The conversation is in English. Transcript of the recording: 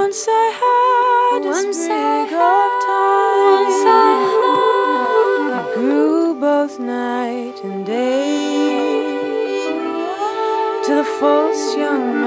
Once I had a sprig of thyme. It grew both night and day, till a false young